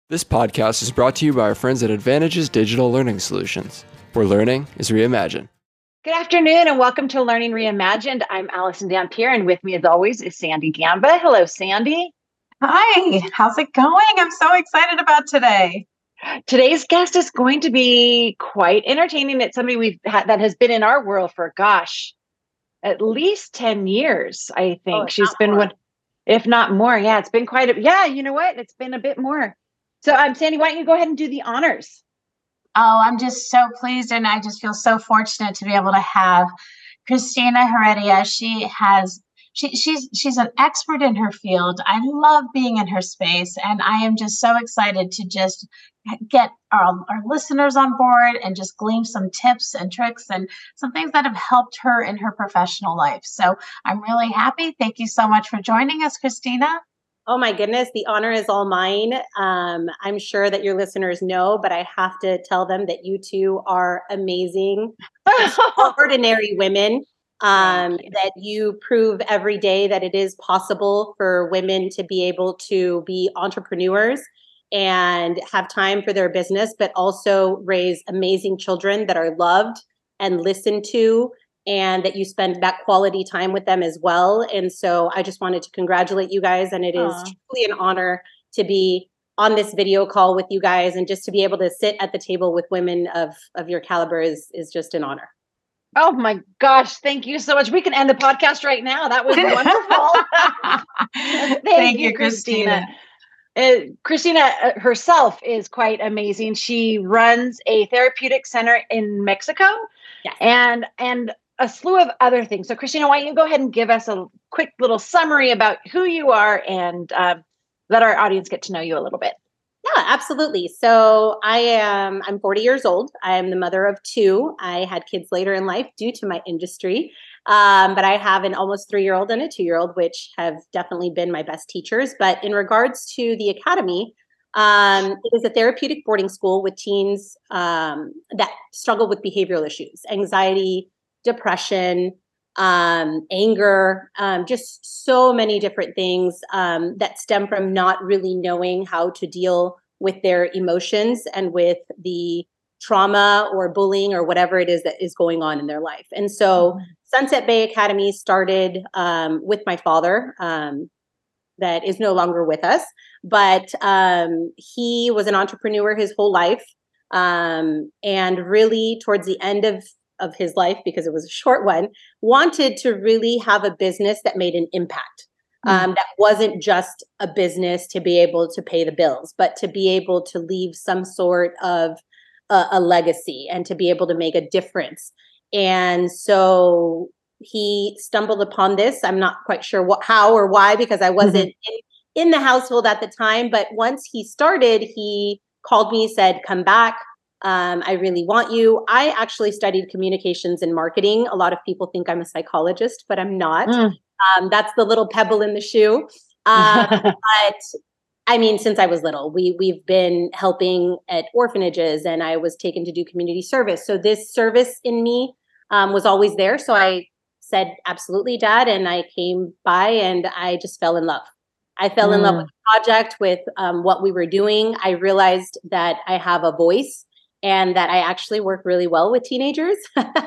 This podcast is brought to you by our friends at Advantages Digital Learning Solutions, where learning is reimagined. Good afternoon and welcome to Learning Reimagined. I'm Allison Dampier, and with me as always is Sandy Gamba. Hello, Sandy. Hi, how's it going? I'm so excited about today. Today's guest is going to be quite entertaining. It's somebody we've had that has been in our world for, at least 10 years, I think. She's been one, if not more. Yeah, it's been quite you know what? It's been a bit more. So Sandy, why don't you go ahead and do the honors? Oh, I'm just so pleased, and I just feel so fortunate to be able to have Cristina Heredia. She's an expert in her field. I love being in her space, and I am just so excited to just get our listeners on board and just glean some tips and tricks and some things that have helped her in her professional life. So I'm really happy. Thank you so much for joining us, Cristina. Oh my goodness, the honor is all mine. I'm sure that your listeners know, but I have to tell them that you two are amazing, extraordinary women. That you prove every day that it is possible for women to be able to be entrepreneurs and have time for their business, but also raise amazing children that are loved and listened to, and that you spend that quality time with them as well. And so I just wanted to congratulate you guys. And it is truly an honor to be on this video call with you guys, and just to be able to sit at the table with women of your caliber is just an honor. Oh my gosh, thank you so much. We can end the podcast right now. That was wonderful. Thank you, Cristina. Cristina herself is quite amazing. She runs a therapeutic center in Mexico, yes, and a slew of other things. So Cristina, why don't you go ahead and give us a quick little summary about who you are, and let our audience get to know you a little bit. Yeah, absolutely. So I'm 40 years old. I'm the mother of two. I had kids later in life due to my industry. But I have an almost 3-year-old and a 2-year-old, which have definitely been my best teachers. But in regards to the academy, it is a therapeutic boarding school with teens that struggle with behavioral issues, anxiety, depression, anger, just so many different things that stem from not really knowing how to deal with their emotions and with the trauma or bullying or whatever it is that is going on in their life. And so Sunset Bay Academy started with my father, that is no longer with us, but he was an entrepreneur his whole life. And really towards the end of his life, because it was a short one, wanted to really have a business that made an impact. That wasn't just a business to be able to pay the bills, but to be able to leave some sort of a legacy and to be able to make a difference. And so he stumbled upon this. I'm not quite sure how or why, because I wasn't in the household at the time. But once he started, he called me, said, "Come back. I really want you." I actually studied communications and marketing. A lot of people think I'm a psychologist, but I'm not. That's the little pebble in the shoe. But I mean, since I was little, we've been helping at orphanages, and I was taken to do community service. So this service in me was always there. So I said, "Absolutely, Dad." And I came by and I just fell in love. I fell in love with the project, with what we were doing. I realized that I have a voice, and that I actually work really well with teenagers.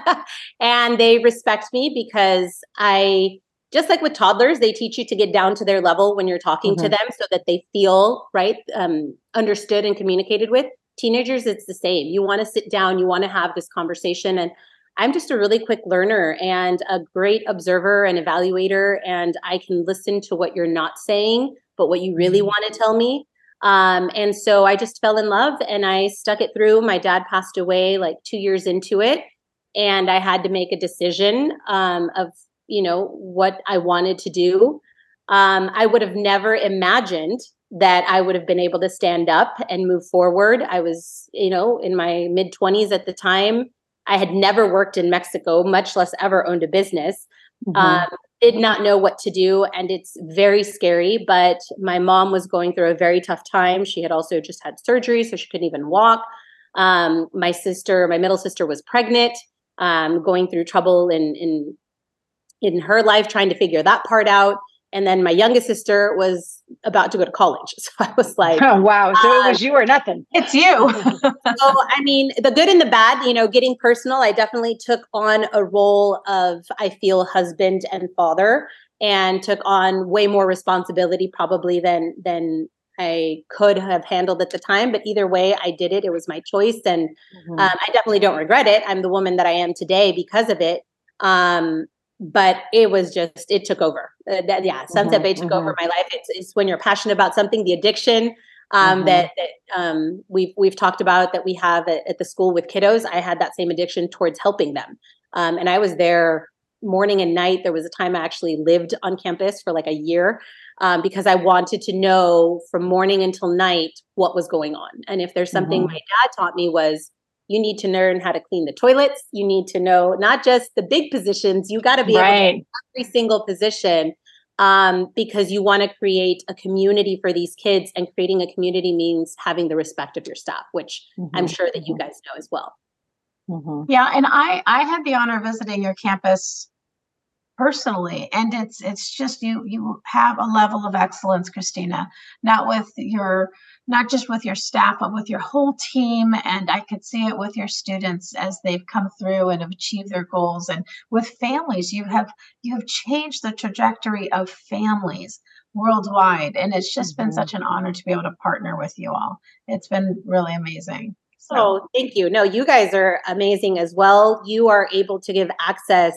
And they respect me because just like with toddlers, they teach you to get down to their level when you're talking to them so that they feel understood and communicated with. Teenagers, it's the same. You want to sit down, you want to have this conversation. And I'm just a really quick learner and a great observer and evaluator. And I can listen to what you're not saying, but what you really want to tell me. And so I just fell in love and I stuck it through. My dad passed away like 2 years into it. And I had to make a decision of what I wanted to do. I would have never imagined that I would have been able to stand up and move forward. I was, in my mid-20s at the time. I had never worked in Mexico, much less ever owned a business. Did not know what to do. And it's very scary. But my mom was going through a very tough time. She had also just had surgery, so she couldn't even walk. My middle sister was pregnant, going through trouble in her life, trying to figure that part out. And then my youngest sister was about to go to college. So I was like, oh, wow. So it was you or nothing. It's you. So, I mean, the good and the bad, getting personal, I definitely took on a role of, I feel, husband and father, and took on way more responsibility probably than I could have handled at the time. But either way, I did it. It was my choice. And I definitely don't regret it. I'm the woman that I am today because of it. But it was just, it took over. Sunset Bay took over my life. It's when you're passionate about something, the addiction that we've talked about that we have at the school with kiddos. I had that same addiction towards helping them. And I was there morning and night. There was a time I actually lived on campus for like a year because I wanted to know from morning until night what was going on. And if there's something my dad taught me was, you need to learn how to clean the toilets. You need to know not just the big positions. You got to be able to do every single position because you want to create a community for these kids. And creating a community means having the respect of your staff, which I'm sure that you guys know as well. Yeah, and I had the honor of visiting your campus personally, and it's just you have a level of excellence, Christina, not just with your staff, but with your whole team. And I could see it with your students as they've come through and have achieved their goals, and with families. You have changed the trajectory of families worldwide, and it's just been such an honor to be able to partner with you all. It's been really amazing. So. Oh, thank you. No, you guys are amazing as well. You are able to give access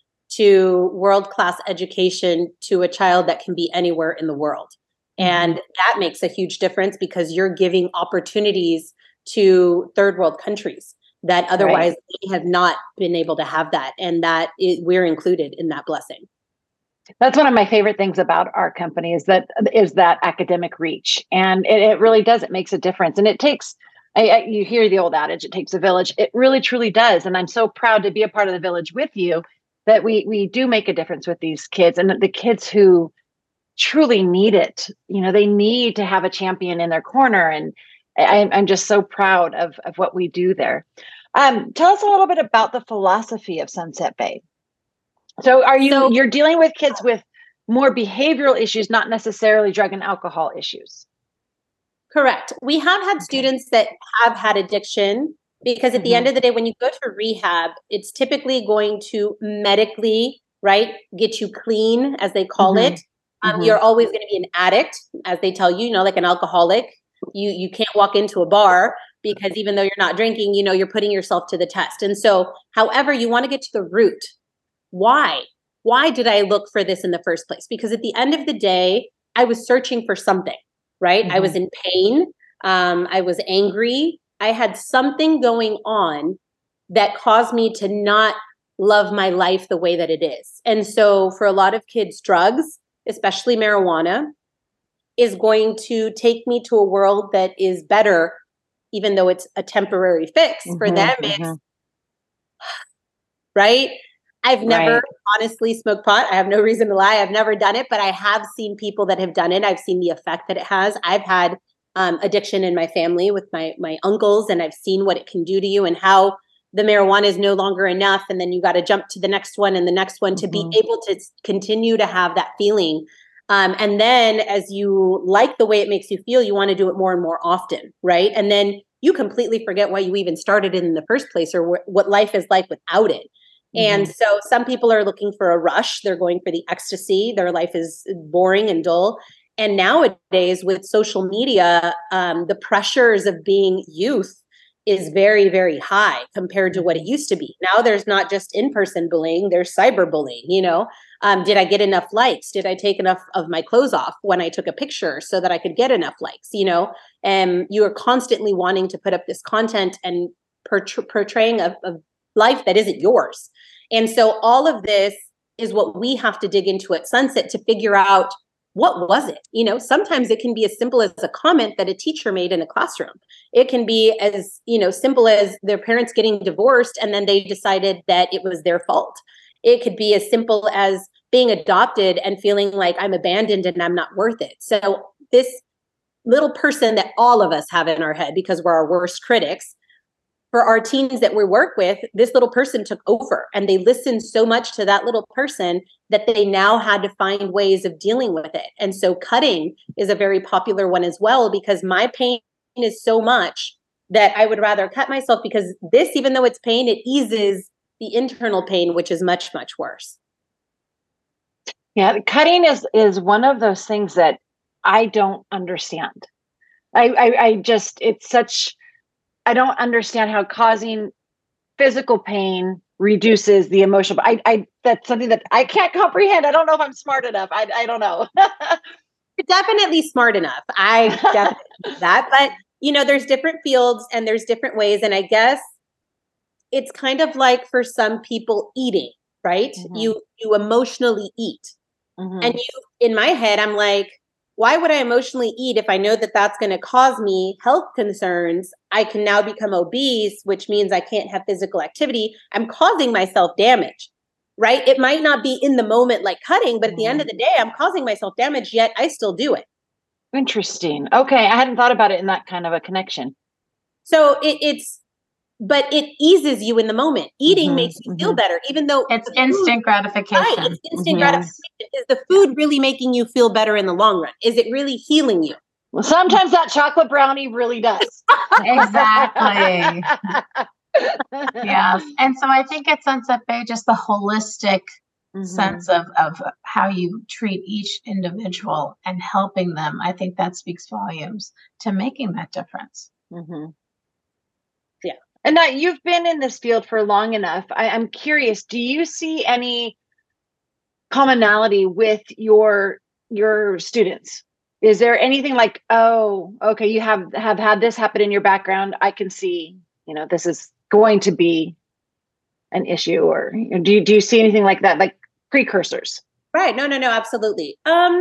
to world-class education to a child that can be anywhere in the world. And that makes a huge difference because you're giving opportunities to third world countries that otherwise have not been able to have that. And we're included in that blessing. That's one of my favorite things about our company is that academic reach. And it really does. It makes a difference. And it takes, you hear the old adage, it takes a village. It really, truly does. And I'm so proud to be a part of the village with you, that we do make a difference with these kids, and the kids who truly need it. They need to have a champion in their corner. And I'm just so proud of what we do there. Tell us a little bit about the philosophy of Sunset Bay. So you're dealing with kids with more behavioral issues, not necessarily drug and alcohol issues? Correct. We have had students that have had addiction, because at the end of the day, when you go to rehab, it's typically going to medically, get you clean, as they call it. You're always going to be an addict, as they tell you, like an alcoholic. You can't walk into a bar because even though you're not drinking, you're putting yourself to the test. And so, however, you want to get to the root. Why? Why did I look for this in the first place? Because at the end of the day, I was searching for something, right? I was in pain. I was angry. I had something going on that caused me to not love my life the way that it is. And so for a lot of kids, drugs, especially marijuana, is going to take me to a world that is better, even though it's a temporary fix. For them, it's right. I've never honestly smoked pot. I have no reason to lie. I've never done it, but I have seen people that have done it. I've seen the effect that it has. I've had addiction in my family with my uncles, and I've seen what it can do to you and how the marijuana is no longer enough. And then you got to jump to the next one and the next one to be able to continue to have that feeling. And then as you like the way it makes you feel, you want to do it more and more often, right? And then you completely forget why you even started it in the first place, or what life is like without it. And so some people are looking for a rush. They're going for the ecstasy. Their life is boring and dull. And nowadays with social media, the pressures of being youth is very, very high compared to what it used to be. Now there's not just in-person bullying, there's cyberbullying, Did I get enough likes? Did I take enough of my clothes off when I took a picture so that I could get enough likes, And you are constantly wanting to put up this content and portraying a life that isn't yours. And so all of this is what we have to dig into at Sunset to figure out, what was it? Sometimes it can be as simple as a comment that a teacher made in a classroom. It can be as, simple as their parents getting divorced and then they decided that it was their fault. It could be as simple as being adopted and feeling like I'm abandoned and I'm not worth it. So this little person that all of us have in our head, because we're our worst critics, for our teens that we work with, this little person took over and they listened so much to that little person that they now had to find ways of dealing with it. And so cutting is a very popular one as well, because my pain is so much that I would rather cut myself, because this, even though it's pain, it eases the internal pain, which is much, much worse. Yeah, cutting is one of those things that I don't understand. I just, it's such, I don't understand how causing physical pain reduces the emotional. I that's something that I can't comprehend. I don't know if I'm smart enough. I don't know. You're definitely smart enough. I definitely do that. But, you know, there's different fields and there's different ways. And I guess it's kind of like for some people eating, right? Mm-hmm. You emotionally eat. Mm-hmm. And in my head, I'm like, why would I emotionally eat if I know that that's going to cause me health concerns? I can now become obese, which means I can't have physical activity. I'm causing myself damage, right? It might not be in the moment like cutting, but at the end of the day, I'm causing myself damage, yet I still do it. Interesting. Okay. I hadn't thought about it in that kind of a connection. So but it eases you in the moment. Eating makes you feel better, even though it's instant gratification. Right, it's instant gratification. Is the food really making you feel better in the long run? Is it really healing you? Well, sometimes that chocolate brownie really does. Exactly. Yes. And so I think it sends up just the holistic sense of how you treat each individual and helping them. I think that speaks volumes to making that difference. Mm-hmm. Yeah. And now you've been in this field for long enough. I'm curious, do you see any commonality with your students? Is there anything like, oh, okay, you have had this happen in your background, I can see, this is going to be an issue, or do you see anything like that, like precursors? Right. No, absolutely.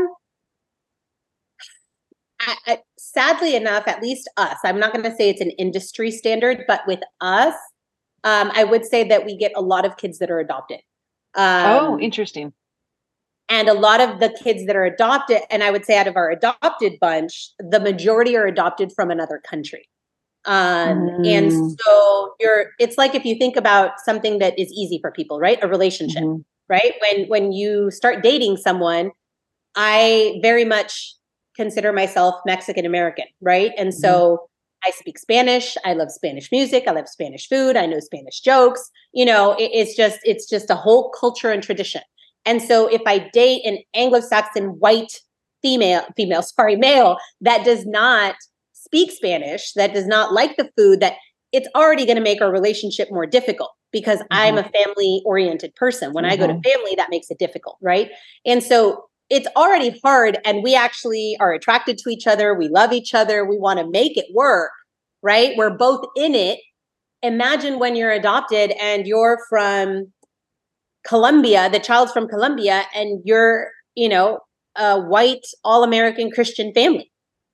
Sadly enough, at least us, I'm not going to say it's an industry standard, but with us, I would say that we get a lot of kids that are adopted. Oh, interesting. And a lot of the kids that are adopted, and I would say out of our adopted bunch, the majority are adopted from another country. And so it's like, if you think about something that is easy for people, right? A relationship, right? When you start dating someone, I very much consider myself Mexican American, right? And so I speak Spanish. I love Spanish music. I love Spanish food. I know Spanish jokes. It's just a whole culture and tradition. And so if I date an Anglo-Saxon white male that does not speak Spanish, that does not like the food, that it's already going to make our relationship more difficult, because I'm a family-oriented person. When I go to family, that makes it difficult, right? And so it's already hard, and we actually are attracted to each other. We love each other. We want to make it work, right? We're both in it. Imagine when you're adopted and you're from Colombia, the child's from Colombia, and you're, a white, all-American Christian family.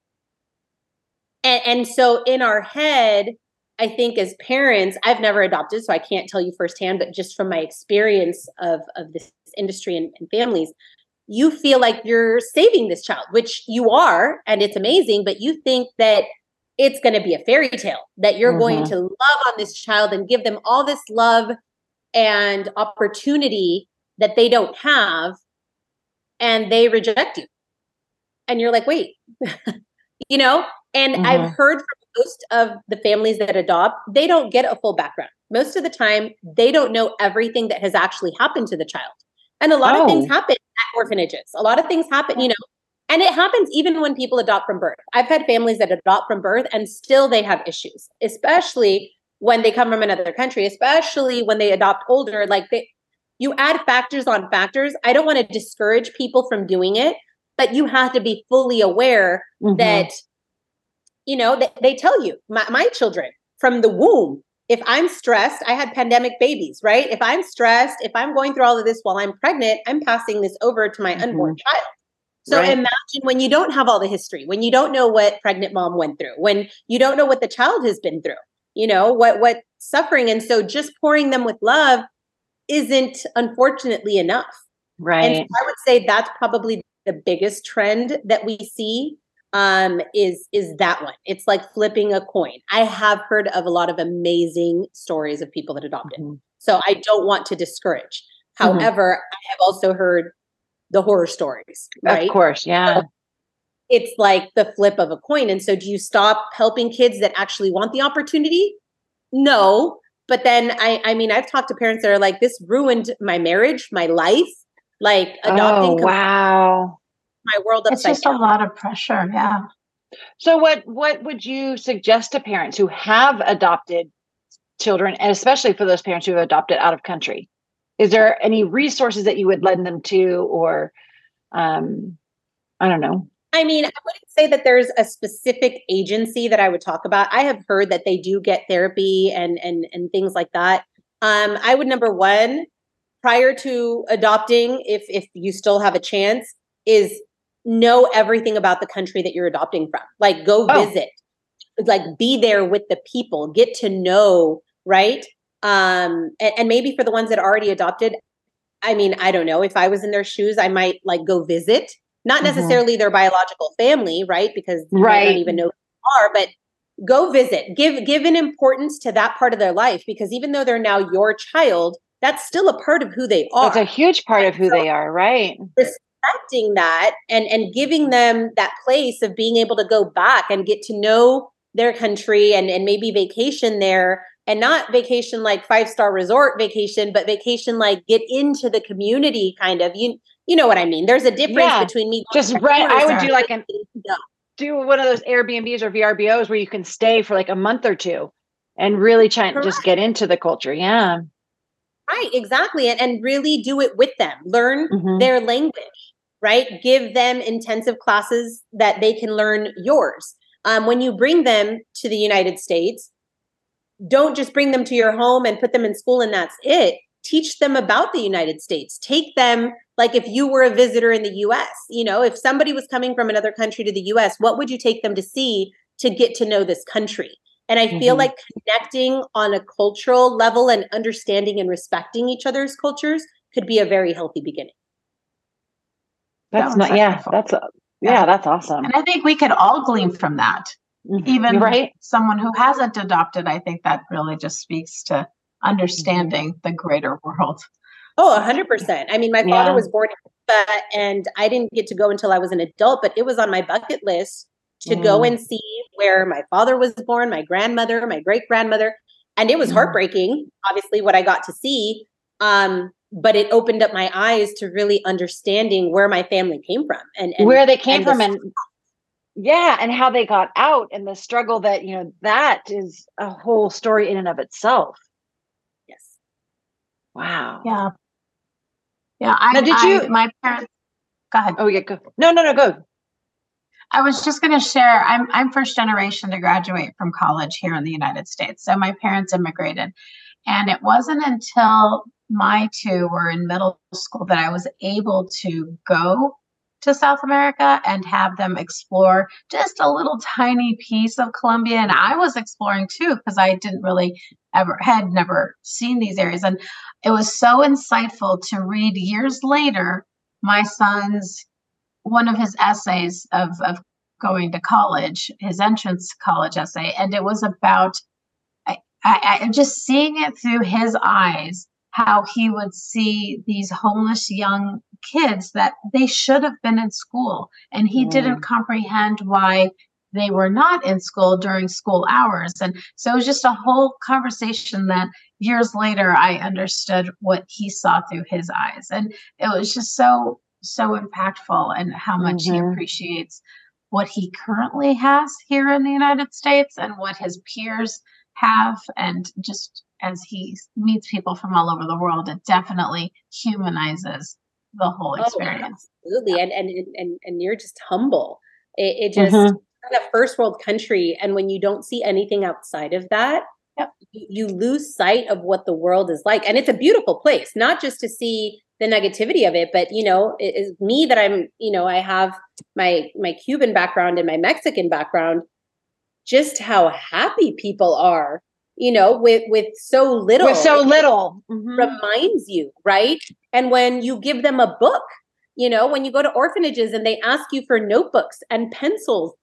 And so in our head, I think as parents, I've never adopted, so I can't tell you firsthand, but just from my experience of this industry and families, you feel like you're saving this child, which you are, and it's amazing, but you think that it's going to be a fairy tale, that you're going to love on this child and give them all this love and opportunity that they don't have, and they reject you. And you're like, wait, and I've heard from most of the families that adopt, they don't get a full background. Most of the time, they don't know everything that has actually happened to the child. And a lot of things happen at orphanages. A lot of things happen, and it happens even when people adopt from birth. I've had families that adopt from birth and still they have issues, especially when they come from another country, especially when they adopt older. Like you add factors on factors. I don't want to discourage people from doing it, but you have to be fully aware that, they tell you, my children from the womb, if I'm stressed, I had pandemic babies, right? If I'm stressed, if I'm going through all of this while I'm pregnant, I'm passing this over to my unborn child. So imagine when you don't have all the history, when you don't know what pregnant mom went through, when you don't know what the child has been through, what suffering. And so just pouring them with love isn't, unfortunately, enough. Right. And so I would say that's probably the biggest trend that we see is that one. It's like flipping a coin. I have heard of a lot of amazing stories of people that adopted. Mm-hmm. So I don't want to discourage. However, I have also heard the horror stories, right? Of course, yeah. So it's like the flip of a coin. And so do you stop helping kids that actually want the opportunity? No. But then I mean, I've talked to parents that are like, this ruined my marriage, my life, like adopting. Oh, wow. My world upside down. It's just a lot of pressure. Yeah. So what would you suggest to parents who have adopted children, and especially for those parents who have adopted out of country? Is there any resources that you would lend them to, or I don't know? I mean, I wouldn't say that there's a specific agency that I would talk about. I have heard that they do get therapy and things like that. I would, number one, prior to adopting, if you still have a chance, is know everything about the country that you're adopting from. Like, go visit, like be there with the people, get to know, right? And maybe for the ones that already adopted, I mean, I don't know, if I was in their shoes, I might like go visit, not necessarily their biological family, right? Because you might not even know who they are, but go visit, give an importance to that part of their life, because even though they're now your child, that's still a part of who they are. It's a huge part of who they are, right? Respecting that and giving them that place of being able to go back and get to know their country and maybe vacation there, and not vacation like 5-star resort vacation, but vacation like get into the community kind of. You know what I mean? There's a difference between me. Just right. I would do like do one of those Airbnbs or VRBOs where you can stay for like a month or two and really try and just get into the culture. Yeah. Right, exactly. And really do it with them. Learn their language, right? Give them intensive classes that they can learn yours. When you bring them to the United States, don't just bring them to your home and put them in school and that's it. Teach them about the United States. Take them, like if you were a visitor in the US, you know, if somebody was coming from another country to the US, what would you take them to see to get to know this country? And I feel like connecting on a cultural level and understanding and respecting each other's cultures could be a very healthy beginning. That's not, that's awesome. And I think we could all glean from that. Even someone who hasn't adopted, I think that really just speaks to understanding the greater world. Oh, 100%. I mean, my father was born in Cuba, and I didn't get to go until I was an adult, but it was on my bucket list to go and see where my father was born, my grandmother, my great-grandmother. And it was heartbreaking, obviously, what I got to see. But it opened up my eyes to really understanding where my family came from and where they came from and how they got out, and the struggle that, you know, that is a whole story in and of itself. Yes. Wow. Yeah. My parents, go ahead. Oh yeah, go. No, go. I was just going to share, I'm first generation to graduate from college here in the United States. So my parents immigrated, and it wasn't until my two were in middle school that I was able to go to South America and have them explore just a little tiny piece of Colombia. And I was exploring too, because I didn't really had never seen these areas. And it was so insightful to read years later, my son's, one of his essays of going to college, his entrance college essay. And it was about, I just seeing it through his eyes, how he would see these homeless young kids that they should have been in school. And he didn't comprehend why they were not in school during school hours. And so it was just a whole conversation that years later, I understood what he saw through his eyes. And it was just so impactful, and how much he appreciates what he currently has here in the United States and what his peers have. And just as he meets people from all over the world, it definitely humanizes the whole experience. Absolutely. And you're just humble. It just a first world country. And when you don't see anything outside of that, you lose sight of what the world is like. And it's a beautiful place, not just to see the negativity of it, but, you know, it is me that I'm, you know, I have my Cuban background and my Mexican background, just how happy people are, you know, with so little. With so little. Reminds you, right? And when you give them a book, you know, when you go to orphanages and they ask you for notebooks and pencils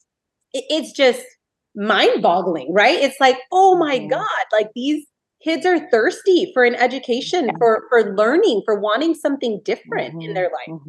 it's just mind-boggling, right? It's like, oh my God, like these kids are thirsty for an education, for learning, for wanting something different in their life.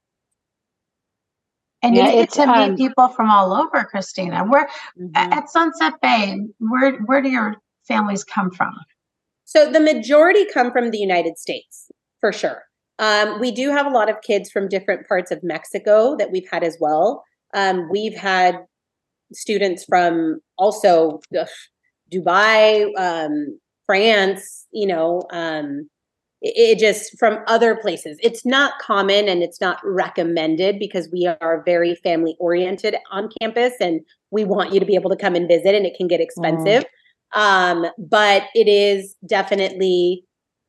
And you get to meet people from all over, Christina. Where at Sunset Bay, where do your families come from? So the majority come from the United States, for sure. We do have a lot of kids from different parts of Mexico that we've had as well. We've had students from also Dubai, France, it just from other places. It's not common and it's not recommended because we are very family oriented on campus and we want you to be able to come and visit, and it can get expensive. But it is definitely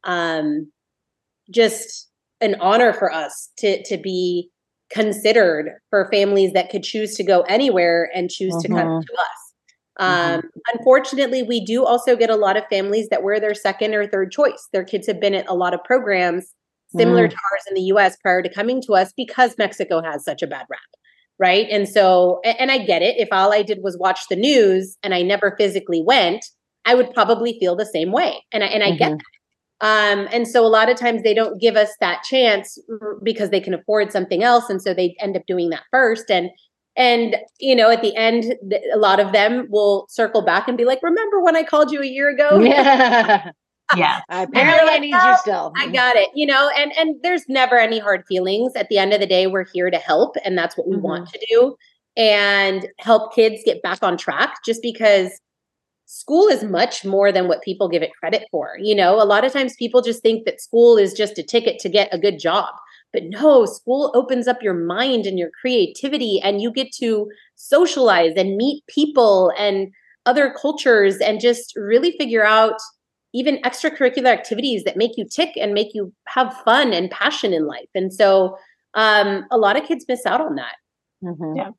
just an honor for us to be considered for families that could choose to go anywhere and choose to come to us. Unfortunately, we do also get a lot of families that we're their second or third choice. Their kids have been at a lot of programs similar to ours in the US prior to coming to us because Mexico has such a bad rap, right? And so, and I get it. If all I did was watch the news and I never physically went, I would probably feel the same way. And I get that. And so a lot of times they don't give us that chance because they can afford something else. And so they end up doing that first. And at the end, a lot of them will circle back and be like, remember when I called you a year ago? Yeah. Apparently I need you still. I got it. And there's never any hard feelings. At the end of the day, we're here to help. And that's what we want to do, and help kids get back on track, just because school is much more than what people give it credit for. A lot of times people just think that school is just a ticket to get a good job. But no, school opens up your mind and your creativity, and you get to socialize and meet people and other cultures and just really figure out even extracurricular activities that make you tick and make you have fun and passion in life. And so a lot of kids miss out on that.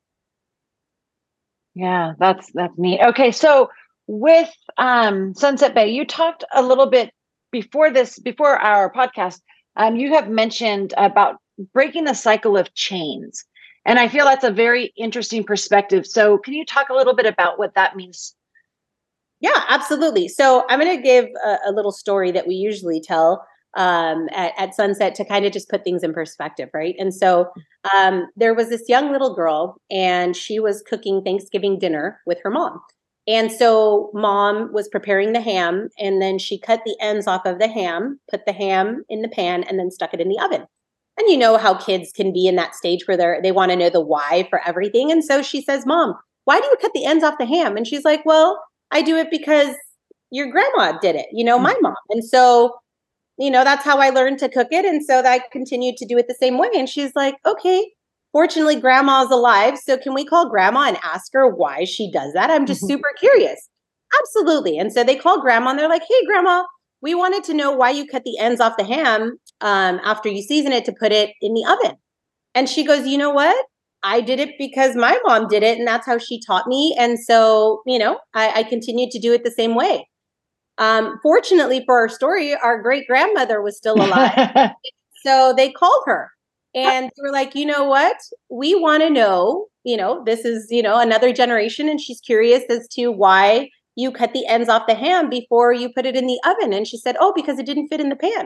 Yeah, that's neat. Okay, so with Sunset Bay, you talked a little bit before our podcast. You have mentioned about breaking the cycle of chains. And I feel that's a very interesting perspective. So can you talk a little bit about what that means? Yeah, absolutely. So I'm going to give a little story that we usually tell at Sunset to kind of just put things in perspective, right? And so there was this young little girl, and she was cooking Thanksgiving dinner with her mom. And so mom was preparing the ham, and then she cut the ends off of the ham, put the ham in the pan, and then stuck it in the oven. And you know how kids can be in that stage where they want to know the why for everything. And so she says, Mom, why do you cut the ends off the ham? And she's like, well, I do it because your grandma did it, my mom. And so, that's how I learned to cook it. And so I continued to do it the same way. And she's like, okay, fortunately, grandma's alive. So can we call grandma and ask her why she does that? I'm just super curious. Absolutely. And so they call grandma and they're like, hey, grandma, we wanted to know why you cut the ends off the ham after you season it to put it in the oven. And she goes, you know what? I did it because my mom did it, and that's how she taught me. And so, I continued to do it the same way. Fortunately for our story, our great grandmother was still alive. So they called her and they were like, you know what? We want to know, this is, another generation. And she's curious as to why you cut the ends off the ham before you put it in the oven. And she said, oh, because it didn't fit in the pan.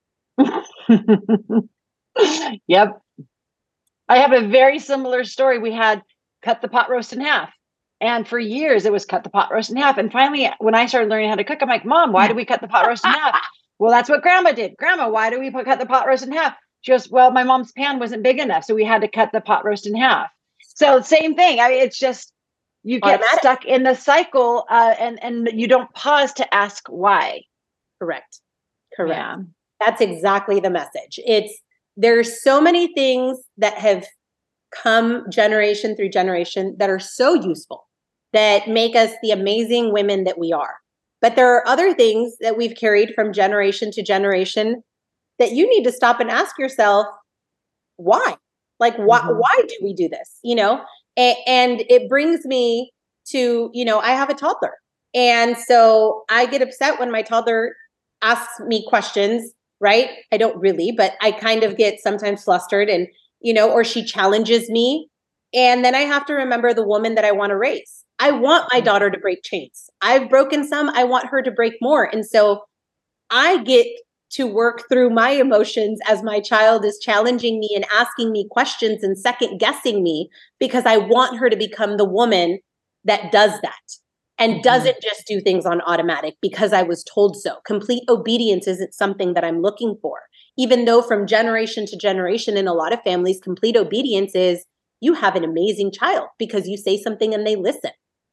Yep. I have a very similar story. We had cut the pot roast in half. And for years it was cut the pot roast in half. And finally, when I started learning how to cook, I'm like, Mom, why do we cut the pot roast in half? Well, that's what Grandma did. Grandma, why do we cut the pot roast in half? She goes, well, my mom's pan wasn't big enough, so we had to cut the pot roast in half. So same thing. It's just, you get stuck in the cycle and you don't pause to ask why. Correct. Yeah. That's exactly the message. There's so many things that have come generation through generation that are so useful, that make us the amazing women that we are. But there are other things that we've carried from generation to generation that you need to stop and ask yourself, why? Like, why do we do this? And it brings me to, I have a toddler. And so I get upset when my toddler asks me questions, right? I don't really, but I kind of get sometimes flustered and, or she challenges me And then I have to remember the woman that I want to raise. I want my daughter to break chains. I've broken some. I want her to break more. And so I get to work through my emotions as my child is challenging me and asking me questions and second guessing me, because I want her to become the woman that does that and doesn't just do things on automatic because I was told so. Complete obedience isn't something that I'm looking for, even though from generation to generation in a lot of families, complete obedience is you have an amazing child because you say something and they listen.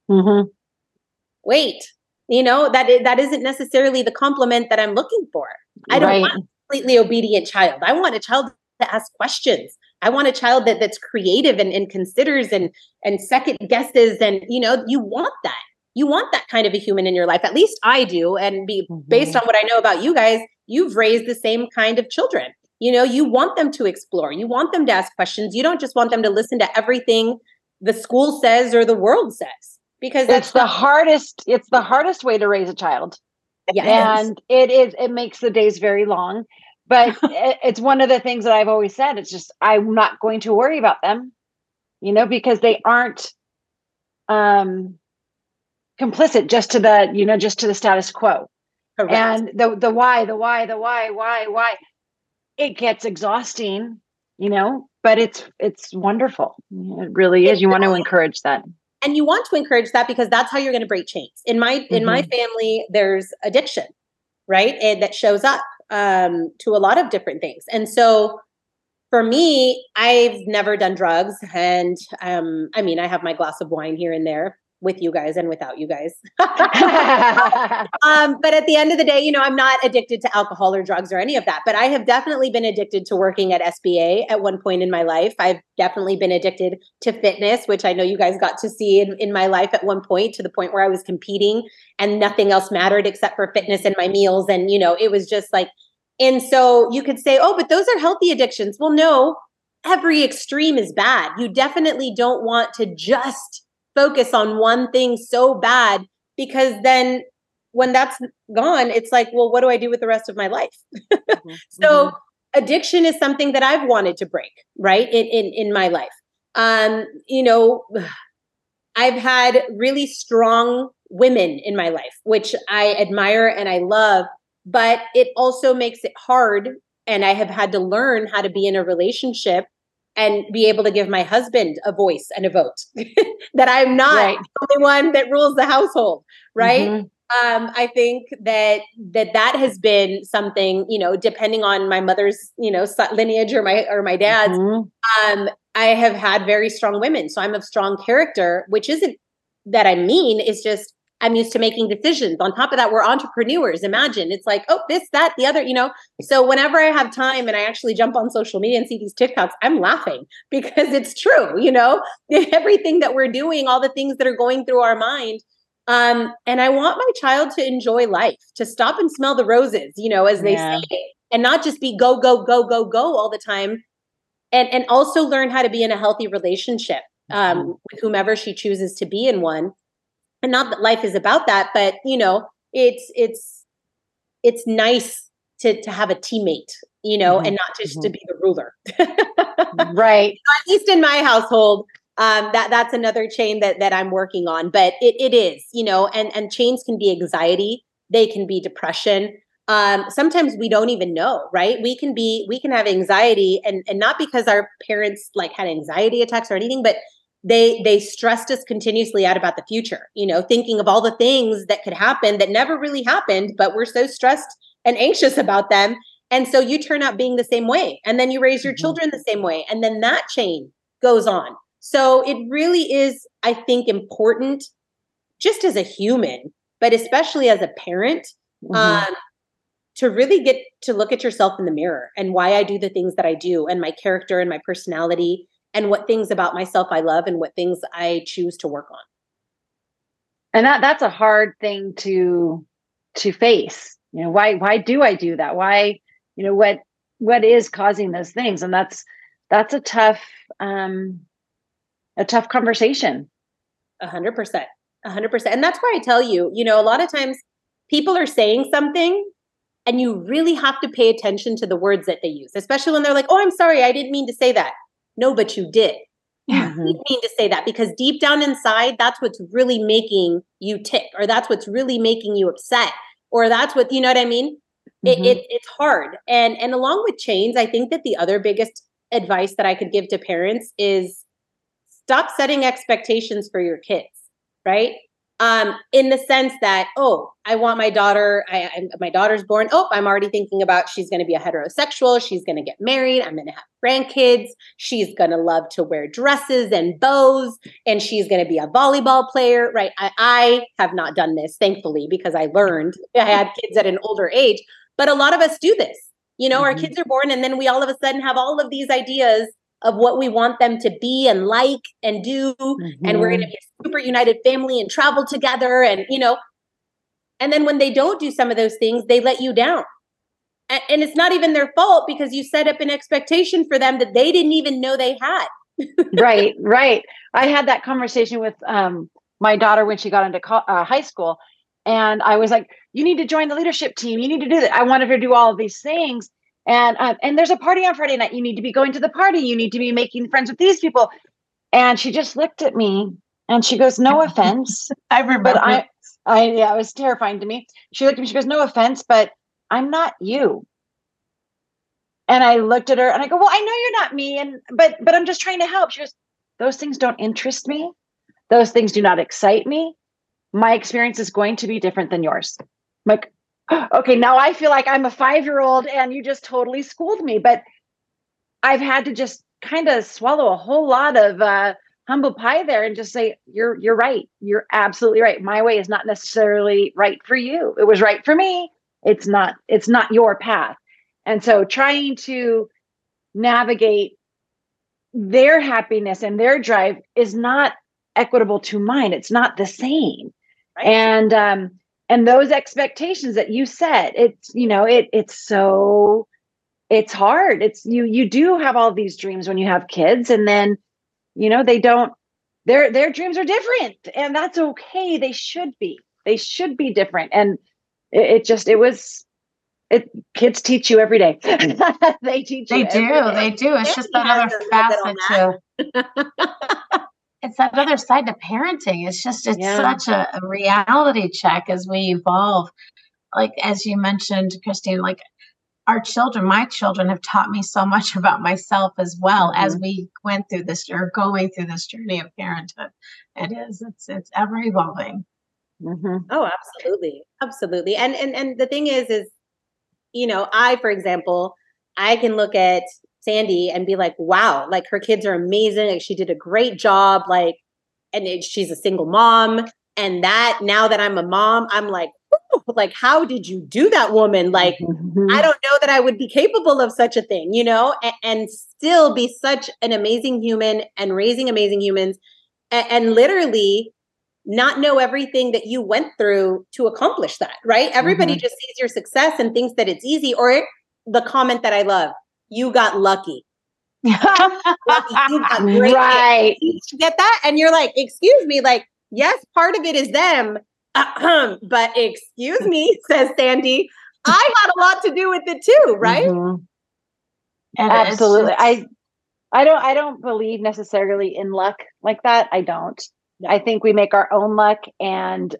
Wait, that isn't necessarily the compliment that I'm looking for. I don't want a completely obedient child. I want a child that asks questions. I want a child that's creative and considers and second guesses. And, you want that. You want that kind of a human in your life. At least I do. And based on what I know about you guys, you've raised the same kind of children. You want them to explore. You want them to ask questions. You don't just want them to listen to everything the school says or the world says, because it's the hardest way to raise a child. Yes. And it makes the days very long, but it's one of the things that I've always said. It's just, I'm not going to worry about them, because they aren't complicit just to the status quo. Correct. And the why, it gets exhausting, but it's wonderful. It really is. You want to encourage that. And you want to encourage that because that's how you're going to break chains. In my family, there's addiction, right? And that shows up to a lot of different things. And so for me, I've never done drugs. And I have my glass of wine here and there with you guys and without you guys. But at the end of the day, I'm not addicted to alcohol or drugs or any of that. But I have definitely been addicted to working at SBA at one point in my life. I've definitely been addicted to fitness, which I know you guys got to see in my life at one point, to the point where I was competing and nothing else mattered except for fitness and my meals. And, it was just like, and so you could say, oh, but those are healthy addictions. Well, no, every extreme is bad. You definitely don't want to just focus on one thing so bad, because then when that's gone, it's like, well, what do I do with the rest of my life? So addiction is something that I've wanted to break, right? In my life. I've had really strong women in my life, which I admire and I love, but it also makes it hard. And I have had to learn how to be in a relationship and be able to give my husband a voice and a vote, that I'm not the only one that rules the household, right? I think that has been something, depending on my mother's, lineage or my dad's, I have had very strong women. So I'm of strong character, which isn't that I mean, it's just, I'm used to making decisions. On top of that, we're entrepreneurs. Imagine it's like, oh, this, that, the other, So whenever I have time and I actually jump on social media and see these TikToks, I'm laughing because it's true, everything that we're doing, all the things that are going through our mind. And I want my child to enjoy life, to stop and smell the roses, as they say, and not just be go, go, go, go, go all the time. And also learn how to be in a healthy relationship with whomever she chooses to be in one. And not that life is about that, but it's nice to have a teammate, and not just to be the ruler. Right. At least in my household, that's another chain that I'm working on. But it is, and chains can be anxiety, they can be depression. Sometimes we don't even know, right? We can have anxiety and not because our parents had anxiety attacks or anything, but they stressed us continuously out about the future, thinking of all the things that could happen that never really happened, but we're so stressed and anxious about them. And so you turn out being the same way. And then you raise your children the same way. And then that chain goes on. So it really is, I think, important just as a human, but especially as a parent, to really get to look at yourself in the mirror and why I do the things that I do and my character and my personality and what things about myself I love and what things I choose to work on. And that's a hard thing to face. Why do I do that? Why, what is causing those things? And that's a tough conversation. 100%. 100%. And that's why I tell you, a lot of times people are saying something and you really have to pay attention to the words that they use, especially when they're like, oh, I'm sorry, I didn't mean to say that. No, but you did. mean to say that, because deep down inside, that's what's really making you tick, or that's what's really making you upset, or that's what, you know what I mean? It's hard. And along with chains, I think that the other biggest advice that I could give to parents is stop setting expectations for your kids, right? In the sense that, oh, I want my daughter, my daughter's born. Oh, I'm already thinking about she's going to be a heterosexual. She's going to get married. I'm going to have grandkids. She's going to love to wear dresses and bows, and she's going to be a volleyball player, right? I have not done this, thankfully, because I learned. I had kids at an older age, but a lot of us do this. You know, our kids are born, and then we all of a sudden have all of these ideas of what we want them to be and like and do. And we're going to be a super united family and travel together. And, you know, and then when they don't do some of those things, they let you down. And it's not even their fault, because you set up an expectation for them that they didn't even know they had. Right. I had that conversation with my daughter when she got into high school. And I was like, you need to join the leadership team. You need to do that. I wanted her to do all of these things. And there's a party on Friday night. You need to be going to the party. You need to be making friends with these people. And she just looked at me and she goes, no offense. I remember. But it was terrifying to me. She looked at me, she goes, no offense, but I'm not you. And I looked at her and I go, well, I know you're not me. But I'm just trying to help. She goes, those things don't interest me. Those things do not excite me. My experience is going to be different than yours. I'm like, okay, now I feel like I'm a 5-year-old and you just totally schooled me. But I've had to just kind of swallow a whole lot of humble pie there and just say, you're right. You're absolutely right. My way is not necessarily right for you. It was right for me. It's not your path. And so trying to navigate their happiness and their drive is not equitable to mine. It's not the same. Right. And those expectations that you set, it's, you know, it's hard. It's you do have all these dreams when you have kids, and then, you know, their dreams are different, and that's okay. They should be different. And kids teach you every day. They teach you. They do. It's just that other facet it's that other side to parenting. It's such a reality check as we evolve. Like, as you mentioned, Christine, like my children have taught me so much about myself as well as we went through this or going through this journey of parenthood. It's ever evolving. Oh, absolutely. Absolutely. And the thing is, you know, for example, I can look at Sandy and be like, wow, like her kids are amazing. Like, she did a great job. Like, and she's a single mom. And now that I'm a mom, I'm like, like, how did you do that, woman? Like, I don't know that I would be capable of such a thing, you know, and still be such an amazing human and raising amazing humans and literally not know everything that you went through to accomplish that, right? Everybody just sees your success and thinks that it's easy. Or the comment that I love, you got lucky. You got great. Right. You get that? And you're like, excuse me, like, yes, part of it is them. But excuse me, says Sandy, I had a lot to do with it too, right? And absolutely. I don't believe necessarily in luck like that. I don't. No. I think we make our own luck, and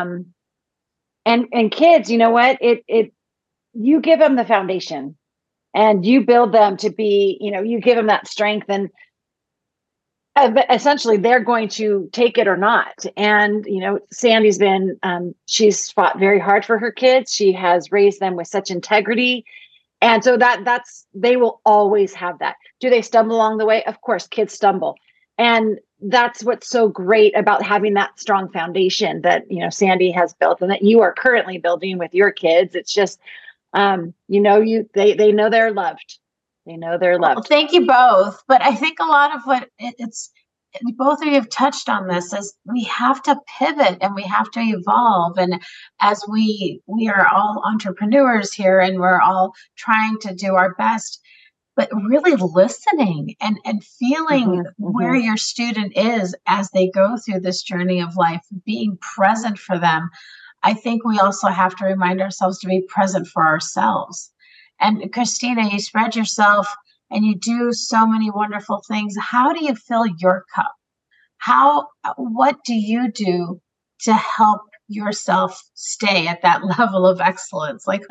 kids, you know what? You give them the foundation and you build them to be, you know, you give them that strength, and essentially they're going to take it or not. And, you know, Sandy's been, she's fought very hard for her kids. She has raised them with such integrity. And so they will always have that. Do they stumble along the way? Of course, kids stumble. And that's what's so great about having that strong foundation that, you know, Sandy has built and that you are currently building with your kids. It's just, you know, they know they're loved. They know they're loved. Well, thank you both. But I think a lot of what both of you have touched on this is we have to pivot and we have to evolve. And as we are all entrepreneurs here and we're all trying to do our best, but really listening and feeling where your student is as they go through this journey of life, being present for them. I think we also have to remind ourselves to be present for ourselves. And Christina, you spread yourself and you do so many wonderful things. How do you fill your cup? What do you do to help yourself stay at that level of excellence? Like,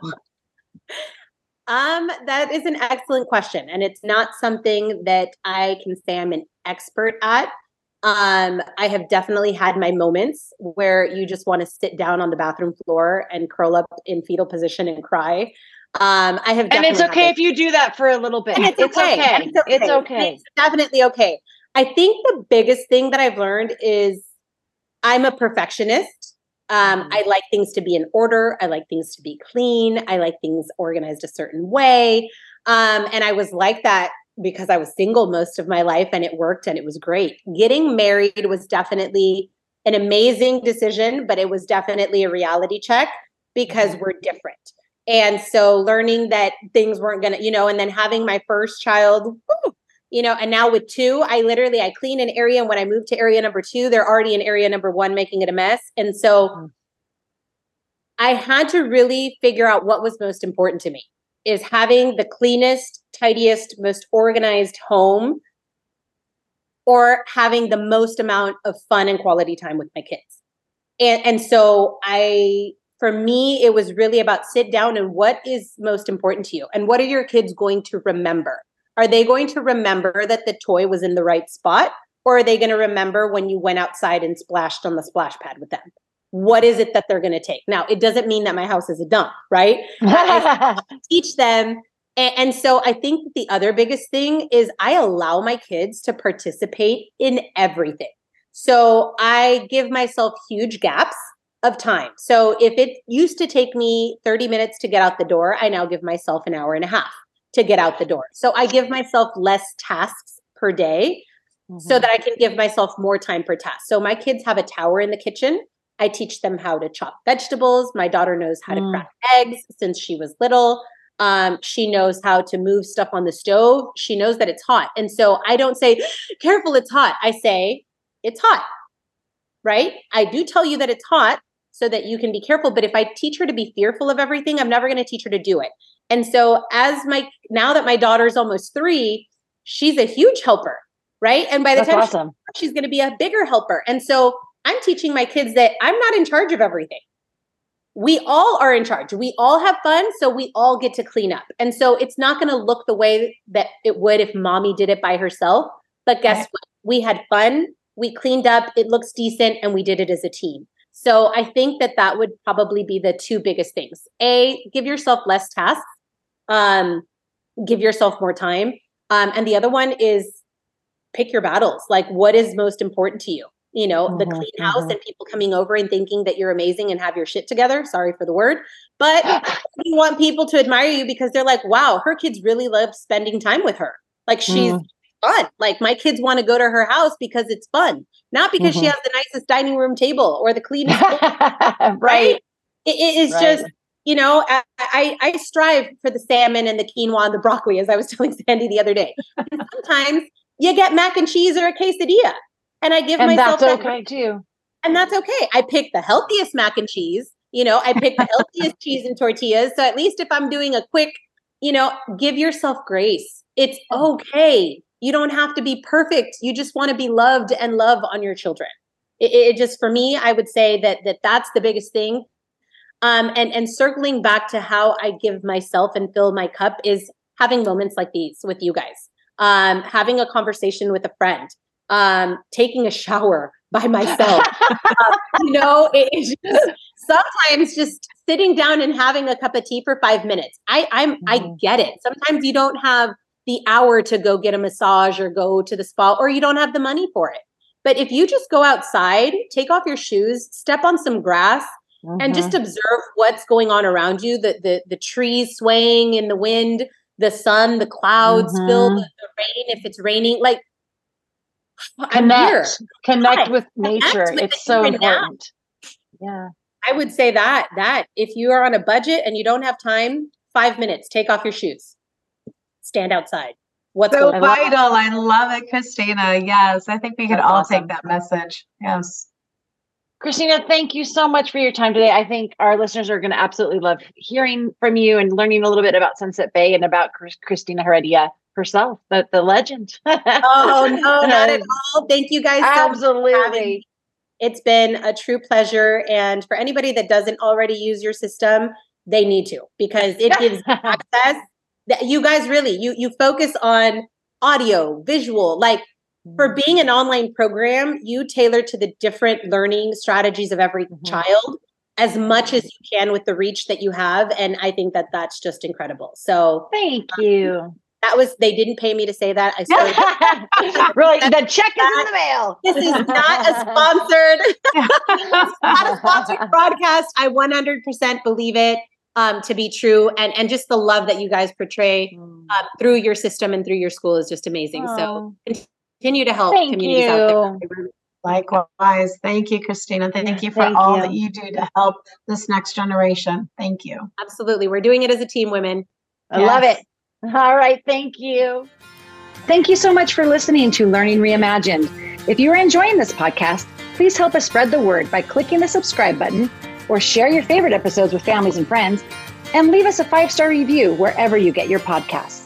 that is an excellent question. And it's not something that I can say I'm an expert at. I have definitely had my moments where you just want to sit down on the bathroom floor and curl up in fetal position and cry. I have, and it's okay if you do that for a little bit. And it's okay. It's okay. It's definitely okay. I think the biggest thing that I've learned is I'm a perfectionist. I like things to be in order. I like things to be clean. I like things organized a certain way. And I was like that because I was single most of my life, and it worked and it was great. Getting married was definitely an amazing decision, but it was definitely a reality check because we're different. And so learning that things weren't going to, and then having my first child, and now with two, I clean an area. And when I move to area number 2, they're already in area number 1, making it a mess. And so I had to really figure out what was most important to me, is having the cleanest, tidiest, most organized home, or having the most amount of fun and quality time with my kids. And so for me, it was really about sit down and what is most important to you? And what are your kids going to remember? Are they going to remember that the toy was in the right spot? Or are they going to remember when you went outside and splashed on the splash pad with them? What is it that they're going to take? Now, it doesn't mean that my house is a dump, right? I teach them. And so I think the other biggest thing is I allow my kids to participate in everything. So I give myself huge gaps of time. So if it used to take me 30 minutes to get out the door, I now give myself an hour and a half to get out the door. So I give myself less tasks per day so that I can give myself more time per task. So my kids have a tower in the kitchen. I teach them how to chop vegetables. My daughter knows how to crack eggs since she was little. She knows how to move stuff on the stove. She knows that it's hot. And so I don't say, careful, it's hot. I say, it's hot, right? I do tell you that it's hot so that you can be careful. But if I teach her to be fearful of everything, I'm never going to teach her to do it. And so now that my daughter's almost 3, she's a huge helper, right? And by the time she's going to be a bigger helper. And so I'm teaching my kids that I'm not in charge of everything. We all are in charge. We all have fun. So we all get to clean up. And so it's not going to look the way that it would if mommy did it by herself. But guess what? We had fun. We cleaned up. It looks decent. And we did it as a team. So I think that would probably be the 2 biggest things. A, give yourself less tasks. Give yourself more time. And the other one is pick your battles. Like, what is most important to you? The clean house and people coming over and thinking that you're amazing and have your shit together. Sorry for the word. But you want people to admire you because they're like, wow, her kids really love spending time with her. Like, she's fun. Like, my kids want to go to her house because it's fun, not because she has the nicest dining room table or the cleanest right? It is just, I strive for the salmon and the quinoa and the broccoli, as I was telling Sandy the other day. And sometimes you get mac and cheese or a quesadilla. And I give myself that's okay too. And that's okay. I pick the healthiest mac and cheese. I pick the healthiest cheese and tortillas. So at least if I'm doing a quick, give yourself grace. It's okay. You don't have to be perfect. You just want to be loved and love on your children. It just, for me, I would say that's the biggest thing. And circling back to how I give myself and fill my cup is having moments like these with you guys. Having a conversation with a friend. Taking a shower by myself. It's just sometimes just sitting down and having a cup of tea for 5 minutes. I get it. Sometimes you don't have the hour to go get a massage or go to the spa, or you don't have the money for it. But if you just go outside, take off your shoes, step on some grass, and just observe what's going on around you, the trees swaying in the wind, the sun, the clouds, feel the rain if it's raining, like, Connect with nature. It's so important. Yeah. I would say that if you are on a budget and you don't have time, 5 minutes, take off your shoes, stand outside. What's so vital. I love it, Christina. Yes. I think we could all take that message. Yes. Christina, thank you so much for your time today. I think our listeners are going to absolutely love hearing from you and learning a little bit about Sunset Bay and about Christina Heredia. herself, the legend. Oh, no, not at all. Thank you guys so much for having me. It's been a true pleasure. And for anybody that doesn't already use your system, they need to, because it gives access that you guys really, you focus on audio, visual, like for being an online program, you tailor to the different learning strategies of every child as much as you can with the reach that you have. And I think that that's just incredible. So thank you. They didn't pay me to say that. I started. Really, the check is in the mail. This is not a sponsored, it's not a sponsored broadcast. I 100% believe it to be true. And just the love that you guys portray through your system and through your school is just amazing. So continue to help communities out there. Likewise. Thank you, Christina. Thank you for all that you do to help this next generation. Thank you. Absolutely. We're doing it as a team, women. I love it. All right. Thank you. Thank you so much for listening to Learning Reimagined. If you are enjoying this podcast, please help us spread the word by clicking the subscribe button, or share your favorite episodes with families and friends, and leave us a 5-star review wherever you get your podcasts.